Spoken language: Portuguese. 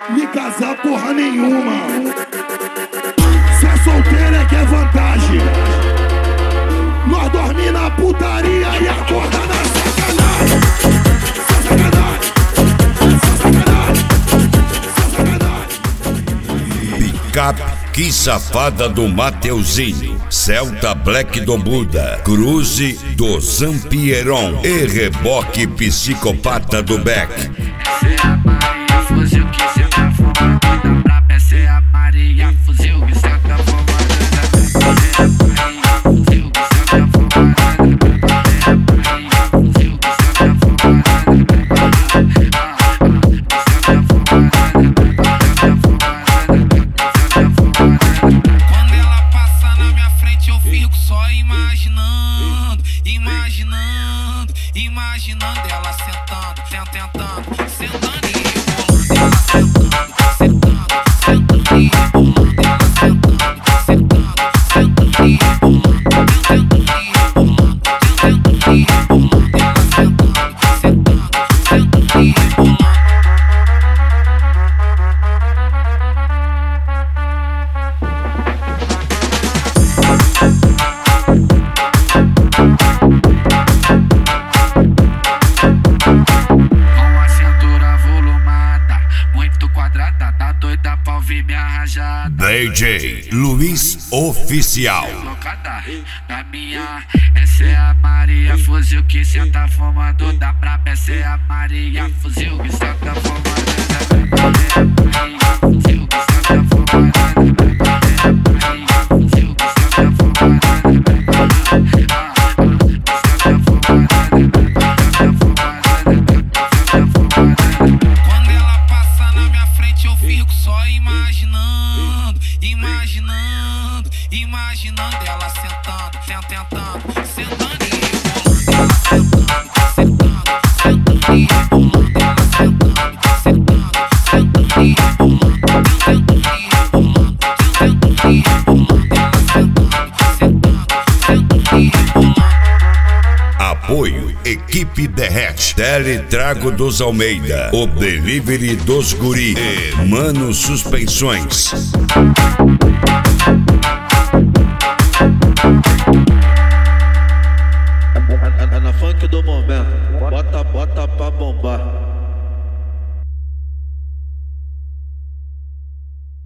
Me casar porra nenhuma. Se é solteira é que é vantagem. Nós dormir na putaria e acordar na sacanagem. Sacanagem. Picape, que safada do Mateuzinho, Celta Black do Buda, Cruze do Zampieron e reboque psicopata do Beck. Essa é a Maria, fuzil que cê tá fumando da braba. Essa é a Maria, fuzil que cê tá fumando da braba. Essa é a Maria, fuzil que cê tá fumando da braba. Essa é a Maria, fuzil que cê tá fumando da braba. Quando ela passa na minha frente eu fico só imaginando, imaginando, imaginando ela sentando, tentando, sentando e rebolando, ela sentando, sentando e rebolando, ela sentando, sentando e rebolando, tentando e rebolando, tentando e rebolando, ela sentando, sentando e rebolando. Tá doida pra ouvir minha rajada. DJ Luiz Oficial. Da minha, essa é a Maria, fuzil que cê tá fumando da braba. Essa é a Maria, fuzil que cê tá fumando da braba. Essa é a Maria, fuzil que cê tá fumando da braba. Essa é a Maria, fuzil que cê tá fumando da braba. Quando ela passa na minha frente eu fico só imaginando, imaginando, imaginando ela sentando, tentando, sentando e rebolando, ela sentando, sentando e rebolando, ela sentando, sentando e rebolando, tentando e rebolando, tentando e rebolando, ela sentando, sentando e rebolando. Apoio Equipe Derrete, Teletrago dos Almeida, o Delivery dos Guri e Mano Suspensões.